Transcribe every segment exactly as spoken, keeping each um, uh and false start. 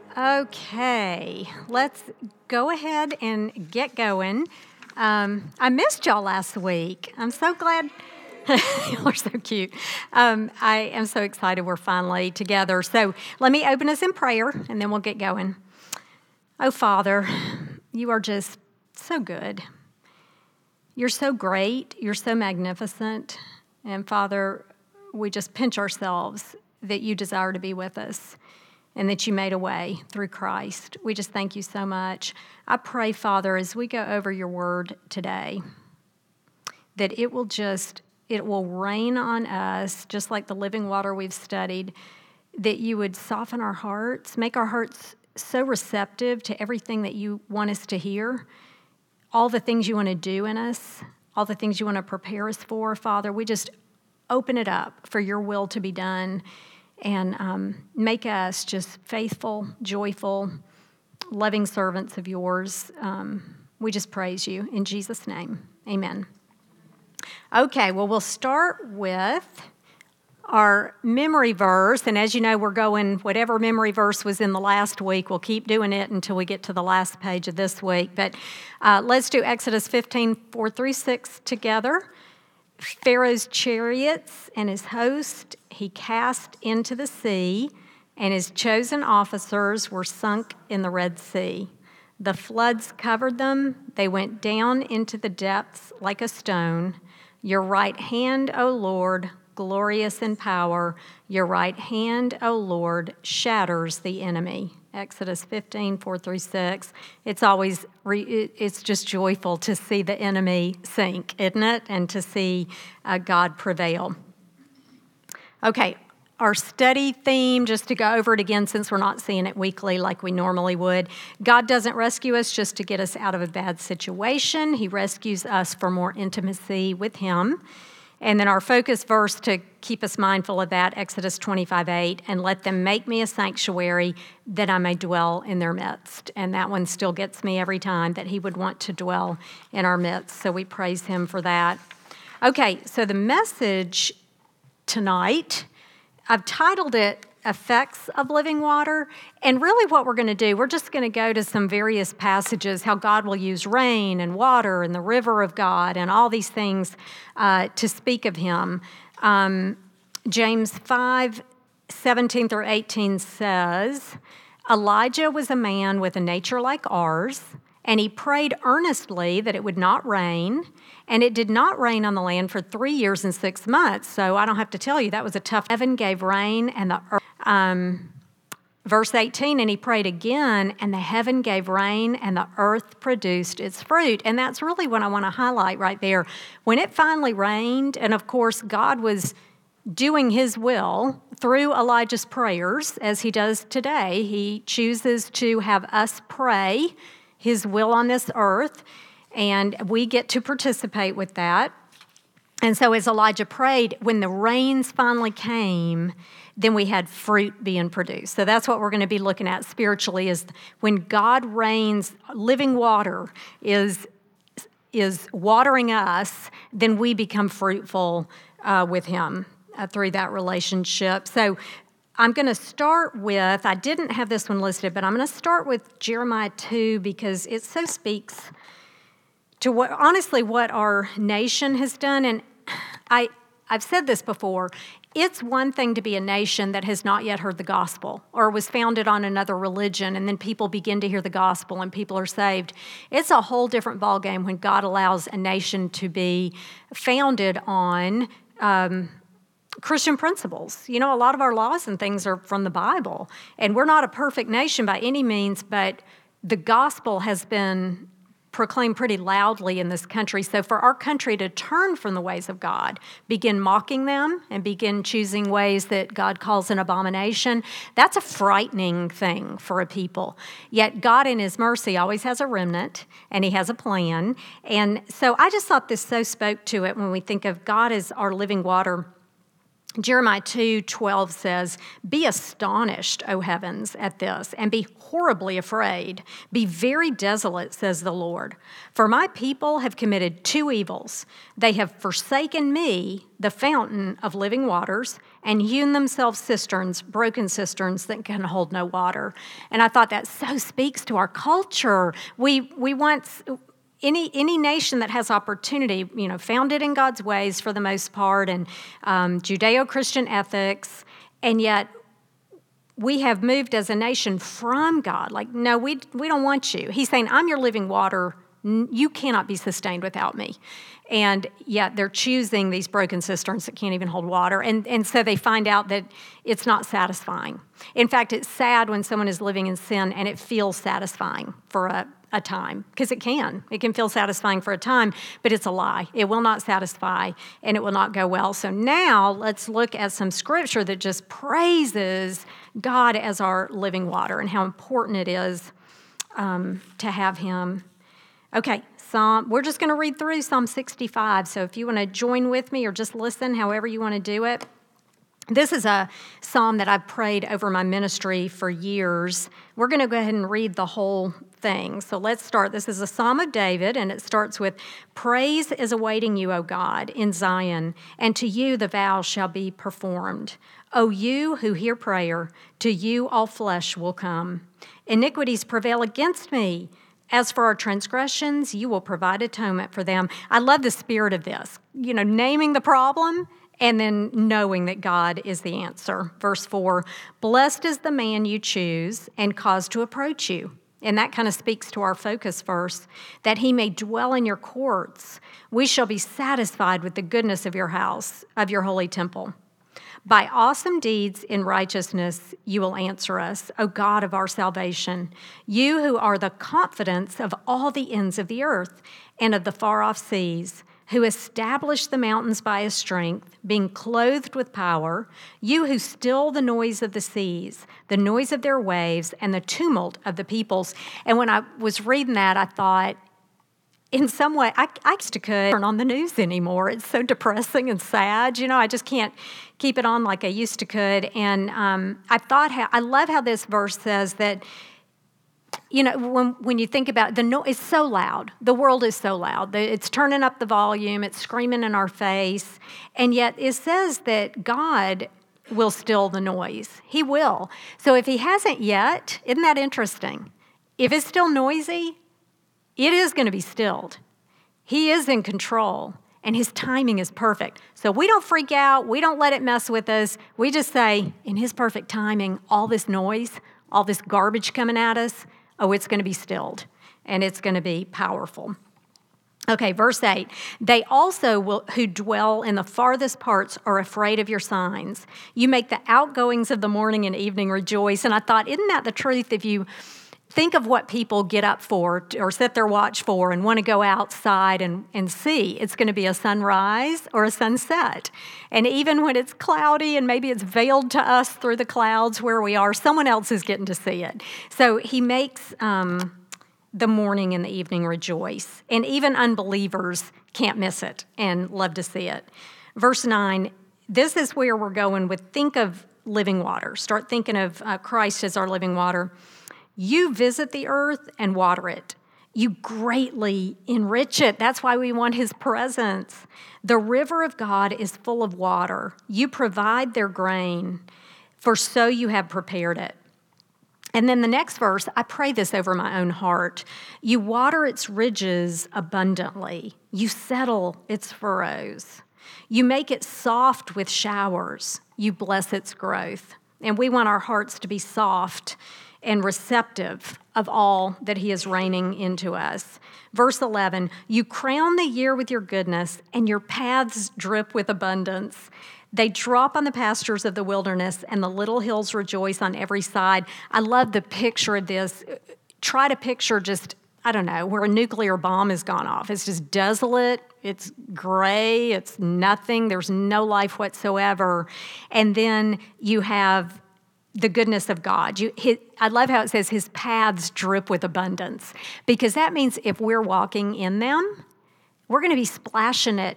Okay, let's go ahead and get going. Um, I missed y'all last week. I'm so glad. Y'all are so cute. Um, I am so excited we're finally together. So let me open us in prayer, and then we'll get going. Oh, Father, you are just so good. You're so great. You're so magnificent. And Father, we just pinch ourselves that you desire to be with us and that you made a way through Christ. We just thank you so much. I pray, Father, as we go over your word today, that it will just, it will rain on us, just like the living water we've studied, that you would soften our hearts, make our hearts so receptive to everything that you want us to hear, all the things you want to do in us, all the things you want to prepare us for, Father. We just open it up for your will to be done and um, make us just faithful, joyful, loving servants of yours. Um, we just praise you in Jesus' name. Amen. Okay, well, we'll start with our memory verse. And as you know, we're going, whatever memory verse was in the last week, we'll keep doing it until we get to the last page of this week. But uh, let's do Exodus fifteen, four through six together. Pharaoh's chariots and his host he cast into the sea, and his chosen officers were sunk in the Red Sea. The floods covered them. They went down into the depths like a stone. Your right hand, O Lord, glorious in power. Your right hand, O Lord, shatters the enemy. Exodus fifteen, four through six. It's always, re, it's just joyful to see the enemy sink, isn't it? And to see uh, God prevail. Okay, our study theme, just to go over it again since we're not seeing it weekly like we normally would. God doesn't rescue us just to get us out of a bad situation. He rescues us for more intimacy with him. And then our focus verse to keep us mindful of that, Exodus twenty-five, eight, and let them make me a sanctuary that I may dwell in their midst. And that one still gets me every time, that he would want to dwell in our midst. So we praise him for that. Okay, so the message tonight, I've titled it Effects of Living Water. And really what we're going to do, we're just going to go to some various passages, how God will use rain and water and the river of God and all these things uh, to speak of him. Um, James five, seventeen through eighteen says, Elijah was a man with a nature like ours, and he prayed earnestly that it would not rain, and it did not rain on the land for three years and six months. So I don't have to tell you, that was a tough. Heaven gave rain, and the earth. Um, verse eighteen, and he prayed again, and the heaven gave rain, and the earth produced its fruit. And that's really what I want to highlight right there. When it finally rained, and of course God was doing his will through Elijah's prayers, as he does today. He chooses to have us pray his will on this earth, and we get to participate with that. And so as Elijah prayed, when the rains finally came, then we had fruit being produced. So that's what we're going to be looking at spiritually, is when God rains, living water is, is watering us, then we become fruitful uh, with him uh, through that relationship. So I'm going to start with, I didn't have this one listed, but I'm going to start with Jeremiah two because it so speaks to what, honestly, what our nation has done. And I, I've said this before, it's one thing to be a nation that has not yet heard the gospel or was founded on another religion, and then people begin to hear the gospel and people are saved. It's a whole different ballgame when God allows a nation to be founded on um, Christian principles. You know, a lot of our laws and things are from the Bible, and we're not a perfect nation by any means, but the gospel has been proclaimed pretty loudly in this country. So for our country to turn from the ways of God, begin mocking them, and begin choosing ways that God calls an abomination, that's a frightening thing for a people. Yet God in his mercy always has a remnant, and he has a plan. And so I just thought this so spoke to it when we think of God as our living water. Jeremiah two twelve says, "Be astonished, O heavens, at this, and be horribly afraid. Be very desolate, says the Lord. For my people have committed two evils. They have forsaken me, the fountain of living waters, and hewn themselves cisterns, broken cisterns that can hold no water." And I thought that so speaks to our culture. We we once... Any any nation that has opportunity, you know, founded in God's ways for the most part, and um, Judeo-Christian ethics, and yet we have moved as a nation from God. Like, no, we we don't want you. He's saying, I'm your living water. You cannot be sustained without me. And yet they're choosing these broken cisterns that can't even hold water. And, and so they find out that it's not satisfying. In fact, it's sad when someone is living in sin and it feels satisfying for a, a time, because it can. It can feel satisfying for a time, but it's a lie. It will not satisfy, and it will not go well. So now let's look at some scripture that just praises God as our living water and how important it is um, to have him. Okay, Psalm, we're just going to read through Psalm sixty-five, so if you want to join with me or just listen, however you want to do it. This is a psalm that I've prayed over my ministry for years. We're going to go ahead and read the whole thing. So let's start. This is a Psalm of David, and it starts with, "Praise is awaiting you, O God, in Zion, and to you the vow shall be performed. O you who hear prayer, to you all flesh will come. Iniquities prevail against me. As for our transgressions, you will provide atonement for them." I love the spirit of this, you know, naming the problem and then knowing that God is the answer. Verse four, "Blessed is the man you choose and cause to approach you." And that kind of speaks to our focus verse, "that he may dwell in your courts. We shall be satisfied with the goodness of your house, of your holy temple. By awesome deeds in righteousness you will answer us, O God of our salvation, you who are the confidence of all the ends of the earth and of the far-off seas, who established the mountains by his strength, being clothed with power, you who still the noise of the seas, the noise of their waves, and the tumult of the peoples." And when I was reading that, I thought, in some way, I, I just couldn't turn on the news anymore. It's so depressing and sad. You know, I just can't keep it on like I used to could. And um, I thought, how, I love how this verse says that, you know, when when you think about it, the no, it's so loud. The world is so loud. It's turning up the volume. It's screaming in our face. And yet it says that God will still the noise. He will. So if he hasn't yet, isn't that interesting? If it's still noisy, it is going to be stilled. He is in control, and his timing is perfect. So we don't freak out. We don't let it mess with us. We just say, in his perfect timing, all this noise, all this garbage coming at us, oh, it's going to be stilled, and it's going to be powerful. Okay, verse eight, "They also will, who dwell in the farthest parts are afraid of your signs. You make the outgoings of the morning and evening rejoice." And I thought, isn't that the truth? If you think of what people get up for or set their watch for and want to go outside and, and see, it's going to be a sunrise or a sunset. And even when it's cloudy and maybe it's veiled to us through the clouds where we are, someone else is getting to see it. So he makes um, the morning and the evening rejoice. And even unbelievers can't miss it and love to see it. Verse nine, this is where we're going with think of living water. Start thinking of uh, Christ as our living water. "You visit the earth and water it. You greatly enrich it." That's why we want his presence. "The river of God is full of water. You provide their grain, for so you have prepared it." And then the next verse, I pray this over my own heart. "You water its ridges abundantly. You settle its furrows. You make it soft with showers. You bless its growth." And we want our hearts to be soft and receptive of all that he is raining into us. Verse eleven, "You crown the year with your goodness, and your paths drip with abundance. They drop on the pastures of the wilderness, and the little hills rejoice on every side." I love the picture of this. Try to picture just, I don't know, where a nuclear bomb has gone off. It's just desolate. It's gray. It's nothing. There's no life whatsoever. And then you have the goodness of God. You, his, I love how it says his paths drip with abundance, because that means if we're walking in them, we're going to be splashing it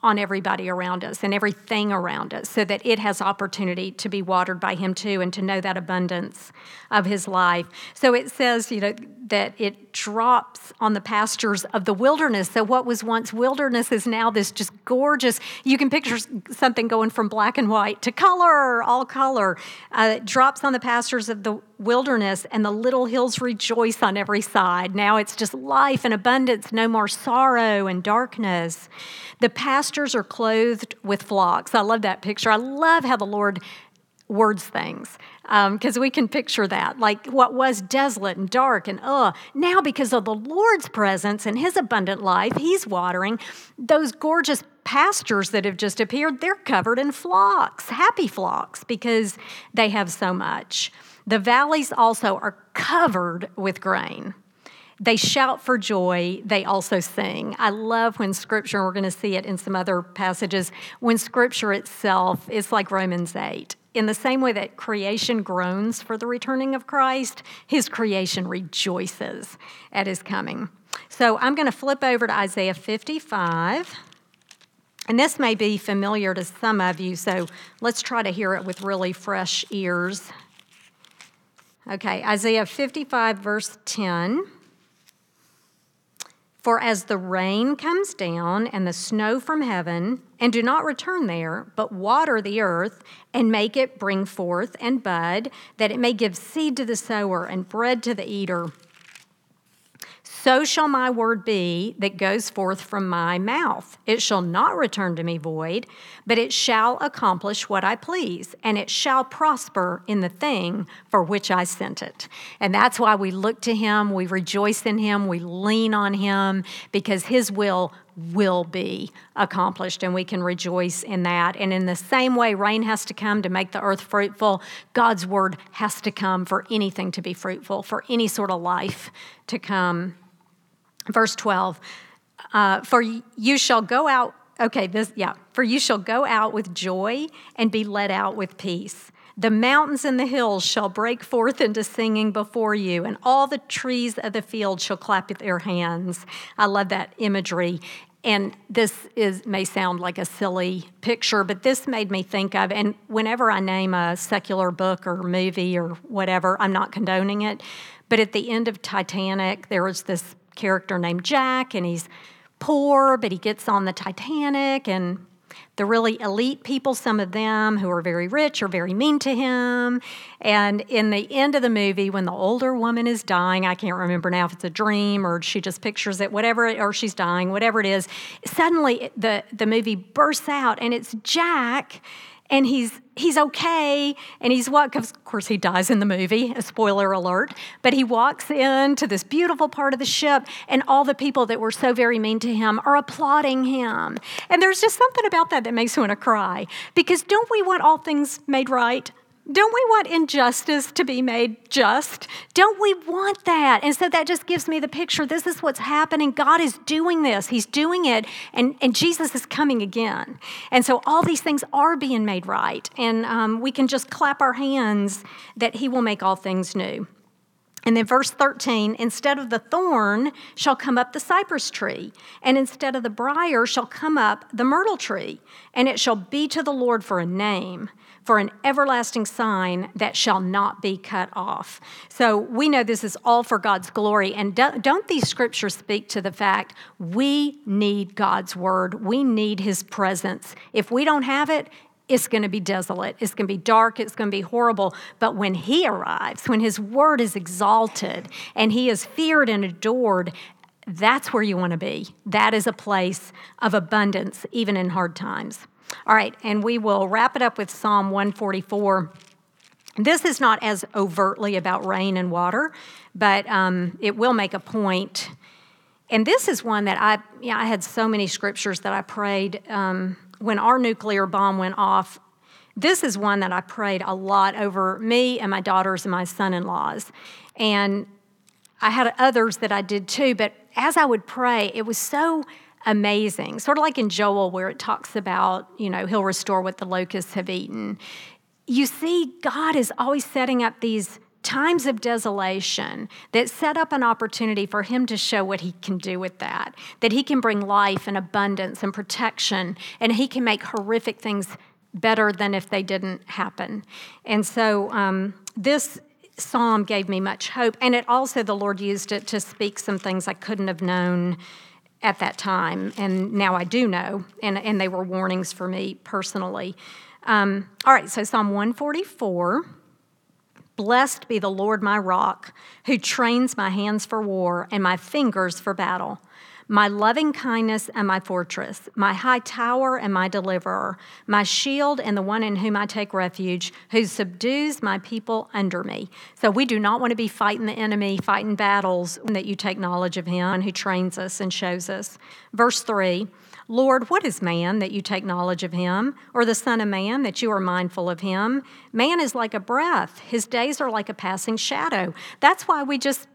on everybody around us and everything around us so that it has opportunity to be watered by him too and to know that abundance of his life. So it says, you know, that it drops on the pastures of the wilderness. So what was once wilderness is now this just gorgeous, you can picture something going from black and white to color, all color. Uh, it drops on the pastures of the wilderness, and the little hills rejoice on every side. Now it's just life and abundance, no more sorrow and darkness. The pastures are clothed with flocks. I love that picture. I love how the Lord words things, because um, we can picture that. Like what was desolate and dark and ugh, now because of the Lord's presence and his abundant life, he's watering those gorgeous pastures that have just appeared. They're covered in flocks, happy flocks, because they have so much. The valleys also are covered with grain. They shout for joy. They also sing. I love when Scripture, and we're going to see it in some other passages, when Scripture itself is like Romans eight. In the same way that creation groans for the returning of Christ, his creation rejoices at his coming. So I'm going to flip over to Isaiah fifty-five. And this may be familiar to some of you, so let's try to hear it with really fresh ears. Okay, Isaiah fifty-five, verse ten. For as the rain comes down and the snow from heaven, and do not return there, but water the earth and make it bring forth and bud, that it may give seed to the sower and bread to the eater, so shall my word be that goes forth from my mouth. It shall not return to me void, but it shall accomplish what I please, and it shall prosper in the thing for which I sent it. And that's why we look to him, we rejoice in him, we lean on him, because his will will be accomplished, and we can rejoice in that. And in the same way, rain has to come to make the earth fruitful. God's word has to come for anything to be fruitful, for any sort of life to come. Verse twelve, uh, for you shall go out, okay, this, yeah, for you shall go out with joy and be led out with peace. The mountains and the hills shall break forth into singing before you, and all the trees of the field shall clap their hands. I love that imagery. And this is may sound like a silly picture, but this made me think of, and whenever I name a secular book or movie or whatever, I'm not condoning it, but at the end of Titanic, there was this character named Jack, and he's poor, but he gets on the Titanic, and the really elite people, some of them who are very rich, are very mean to him. And in the end of the movie, when the older woman is dying, I can't remember now if it's a dream or she just pictures it, whatever, or she's dying, whatever it is, suddenly the, the movie bursts out, and it's Jack, and he's he's okay, and he's what? Of course, he dies in the movie. A spoiler alert. But he walks into this beautiful part of the ship, and all the people that were so very mean to him are applauding him. And there's just something about that that makes me want to cry, because don't we want all things made right? Don't we want injustice to be made just? Don't we want that? And so that just gives me the picture. This is what's happening. God is doing this. He's doing it, and, and Jesus is coming again. And so all these things are being made right, and um, we can just clap our hands that he will make all things new. And then verse thirteen, instead of the thorn shall come up the cypress tree, and instead of the briar shall come up the myrtle tree, and it shall be to the Lord for a name, for an everlasting sign that shall not be cut off. So we know this is all for God's glory. And don't these scriptures speak to the fact we need God's word? We need his presence. If we don't have it, it's going to be desolate. It's going to be dark. It's going to be horrible. But when he arrives, when his word is exalted and he is feared and adored, that's where you want to be. That is a place of abundance, even in hard times. All right, and we will wrap it up with Psalm one forty-four. This is not as overtly about rain and water, but um, it will make a point. And this is one that I, yeah, I had so many scriptures that I prayed um, when our nuclear bomb went off. This is one that I prayed a lot over me and my daughters and my son-in-laws. And I had others that I did too, but as I would pray, it was so amazing. Sort of like in Joel, where it talks about, you know, he'll restore what the locusts have eaten. You see, God is always setting up these times of desolation that set up an opportunity for him to show what he can do with that, that he can bring life and abundance and protection, and he can make horrific things better than if they didn't happen. And so um, this psalm gave me much hope, and it also, the Lord used it to speak some things I couldn't have known at that time, and now I do know, and, and they were warnings for me personally. Um, all right, so Psalm one forty-four, blessed be the Lord my rock, who trains my hands for war and my fingers for battle. My loving kindness and my fortress, my high tower and my deliverer, my shield and the one in whom I take refuge, who subdues my people under me. So we do not want to be fighting the enemy, fighting battles, that you take knowledge of him, who trains us and shows us. Verse three, Lord, what is man that you take knowledge of him, or the son of man that you are mindful of him? Man is like a breath. His days are like a passing shadow. That's why we just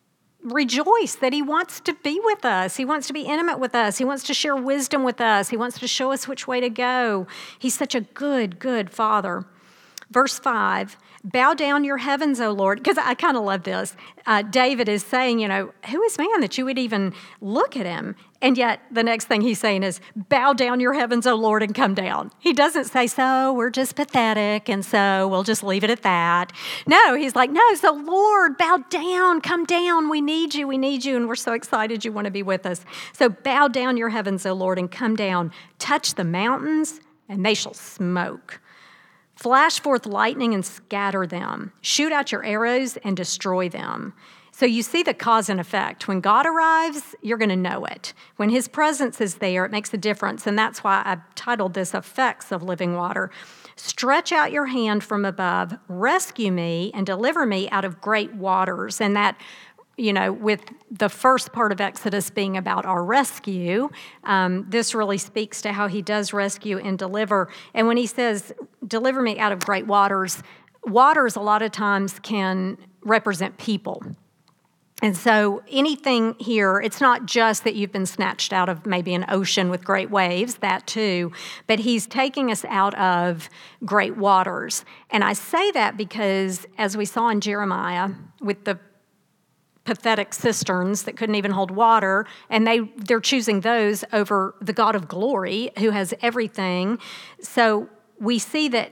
rejoice that he wants to be with us. He wants to be intimate with us. He wants to share wisdom with us. He wants to show us which way to go. He's such a good, good Father. Verse five, bow down your heavens, O Lord, because I kind of love this. Uh, David is saying, you know, who is man that you would even look at him? And yet the next thing he's saying is, bow down your heavens, O Lord, and come down. He doesn't say, so we're just pathetic, and so we'll just leave it at that. No, he's like, no, so Lord, bow down, come down. We need you, we need you, and we're so excited you want to be with us. So bow down your heavens, O Lord, and come down. Touch the mountains, and they shall smoke. Flash forth lightning and scatter them. Shoot out your arrows and destroy them. So you see the cause and effect. When God arrives, you're going to know it. When his presence is there, it makes a difference. And that's why I've titled this Effects of Living Water. Stretch out your hand from above, rescue me, and deliver me out of great waters. And that, you know, with the first part of Exodus being about our rescue, um, this really speaks to how he does rescue and deliver. And when he says, deliver me out of great waters, waters a lot of times can represent people. And so anything here, it's not just that you've been snatched out of maybe an ocean with great waves, that too, but he's taking us out of great waters. And I say that because, as we saw in Jeremiah, with the pathetic cisterns that couldn't even hold water, and they, they're choosing those over the God of glory who has everything. So we see that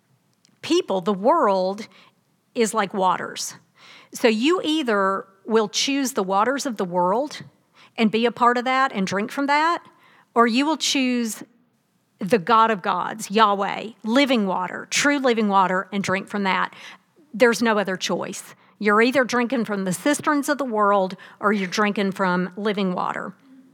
people, the world, is like waters. So you either will choose the waters of the world and be a part of that and drink from that, or you will choose the God of gods, Yahweh, living water, true living water, and drink from that. There's no other choice. You're either drinking from the cisterns of the world or you're drinking from living water.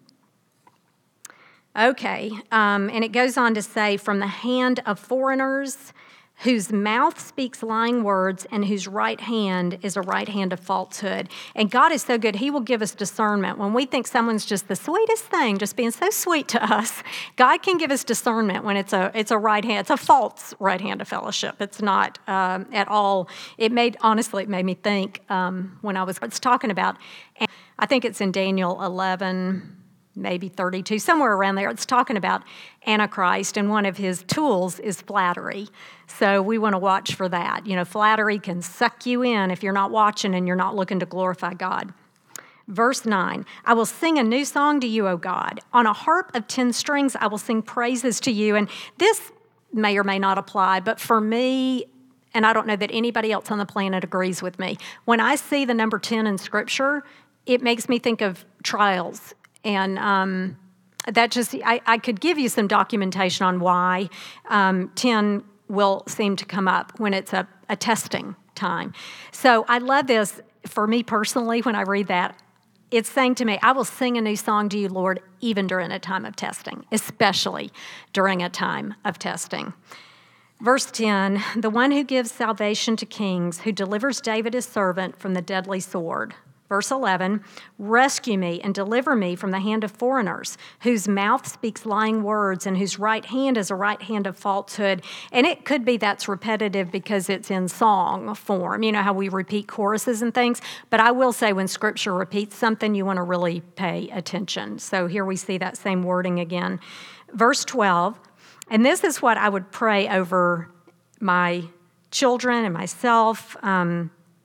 Okay, um, and it goes on to say, from the hand of foreigners, whose mouth speaks lying words and whose right hand is a right hand of falsehood. And God is so good, he will give us discernment. When we think someone's just the sweetest thing, just being so sweet to us, God can give us discernment when it's a it's a right hand, it's a false right hand of fellowship. It's not um, at all, it made, honestly, it made me think um, when I was it's talking about, and I think it's in Daniel eleven, maybe thirty-two, somewhere around there. It's talking about Antichrist, and one of his tools is flattery. So we want to watch for that. You know, flattery can suck you in if you're not watching and you're not looking to glorify God. Verse nine, I will sing a new song to you, O God. On a harp of ten strings, I will sing praises to you. And this may or may not apply, but for me, and I don't know that anybody else on the planet agrees with me, when I see the number ten in Scripture, it makes me think of trials. And um, that just, I, I could give you some documentation on why um, ten will seem to come up when it's a, a testing time. So I love this. For me personally, when I read that, it's saying to me, I will sing a new song to you, Lord, even during a time of testing, especially during a time of testing. Verse ten, the one who gives salvation to kings, who delivers David his servant from the deadly sword. Verse eleven, rescue me and deliver me from the hand of foreigners, whose mouth speaks lying words and whose right hand is a right hand of falsehood. And it could be that's repetitive because it's in song form. You know how we repeat choruses and things? But I will say when Scripture repeats something, you want to really pay attention. So here we see that same wording again. Verse twelve, and this is what I would pray over my children and myself. Um,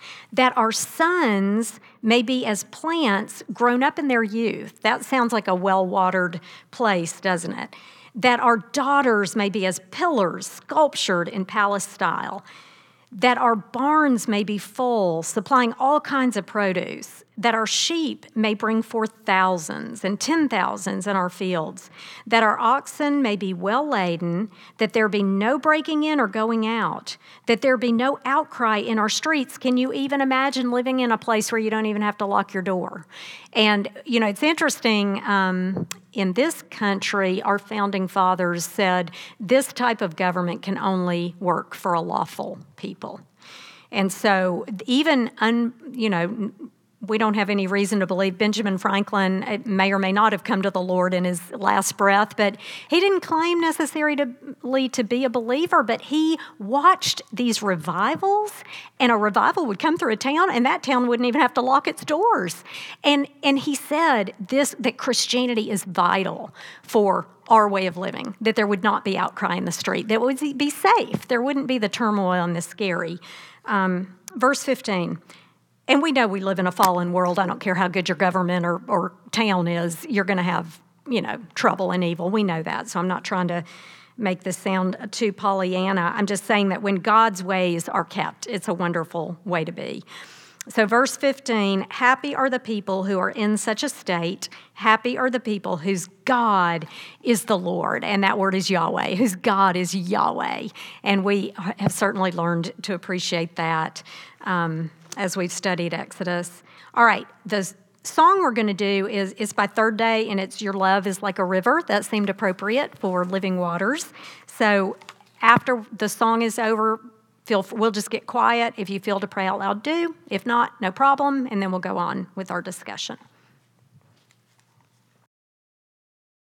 that our sons may be as plants grown up in their youth. That sounds like a well-watered place, doesn't it? That our daughters may be as pillars sculptured in palace style. That our barns may be full, supplying all kinds of produce, that our sheep may bring forth thousands and ten thousands in our fields, that our oxen may be well laden, that there be no breaking in or going out, that there be no outcry in our streets. Can you even imagine living in a place where you don't even have to lock your door? And, you know, it's interesting, um, in this country, our founding fathers said this type of government can only work for a lawful people. And so even, un, you know, we don't have any reason to believe Benjamin Franklin may or may not have come to the Lord in his last breath, but he didn't claim necessarily to, to be a believer, but he watched these revivals, and a revival would come through a town, and that town wouldn't even have to lock its doors. And, and he said this, that Christianity is vital for our way of living, that there would not be outcry in the street, that would be safe. There wouldn't be the turmoil and the scary. Um, verse fifteen. And we know we live in a fallen world. I don't care how good your government or, or town is, you're going to have, you know, trouble and evil. We know that. So I'm not trying to make this sound too Pollyanna. I'm just saying that when God's ways are kept, it's a wonderful way to be. So verse fifteen, happy are the people who are in such a state. Happy are the people whose God is the Lord. And that word is Yahweh, whose God is Yahweh. And we have certainly learned to appreciate that um, as we've studied Exodus. All right, the song we're going to do is, is by Third Day, and it's Your Love is Like a River. That seemed appropriate for Living Waters. So after the song is over, Feel, we'll just get quiet. If you feel to pray out loud, do. If not, no problem, and then we'll go on with our discussion.